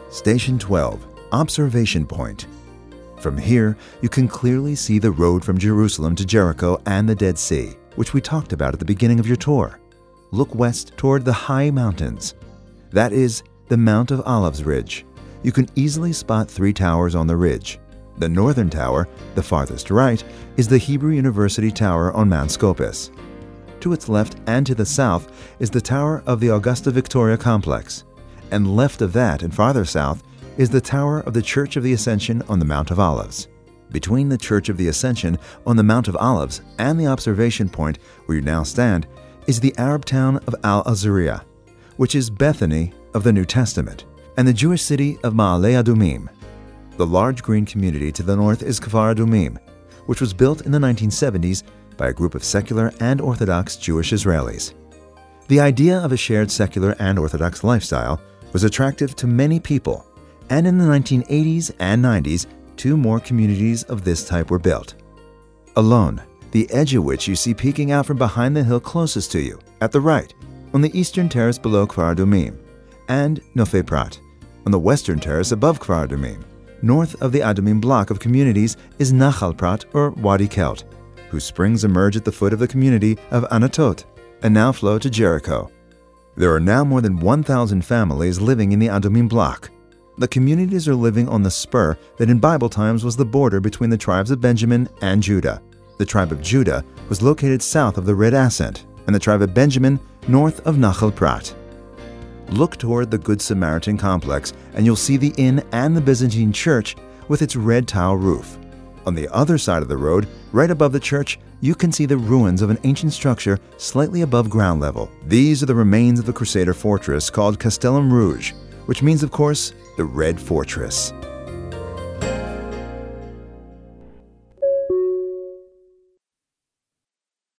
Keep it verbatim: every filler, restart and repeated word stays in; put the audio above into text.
Station twelve, Observation Point. From here, you can clearly see the road from Jerusalem to Jericho and the Dead Sea, which we talked about at the beginning of your tour. Look west toward the high mountains. That is the Mount of Olives Ridge. You can easily spot three towers on the ridge. The northern tower, the farthest right, is the Hebrew University Tower on Mount Scopus. To its left and to the south is the Tower of the Augusta Victoria Complex, and left of that and farther south is the Tower of the Church of the Ascension on the Mount of Olives. Between the Church of the Ascension on the Mount of Olives and the observation point where you now stand is the Arab town of Al-Azariah, which is Bethany of the New Testament, and the Jewish city of Ma'ale Adumim. The large green community to the north is Kfar Adumim, which was built in the nineteen seventies by a group of secular and Orthodox Jewish Israelis. The idea of a shared secular and Orthodox lifestyle was attractive to many people, and in the nineteen eighties and nineties, two more communities of this type were built. Alon, the edge of which you see peeking out from behind the hill closest to you, at the right, on the eastern terrace below Kfar Adumim, and Nofei Prat, on the western terrace above Kfar Adumim. North of the Adumim block of communities is Nachal Prat, or Wadi Kelt, whose springs emerge at the foot of the community of Anatot, and now flow to Jericho. There are now more than one thousand families living in the Adumim block. The communities are living on the spur that in Bible times was the border between the tribes of Benjamin and Judah. The tribe of Judah was located south of the Red Ascent, and the tribe of Benjamin north of Nachal Prat. Look toward the Good Samaritan complex, and you'll see the inn and the Byzantine church with its red tile roof. On the other side of the road, right above the church, you can see the ruins of an ancient structure slightly above ground level. These are the remains of the Crusader fortress called Castellum Rouge, which means, of course, the Red Fortress.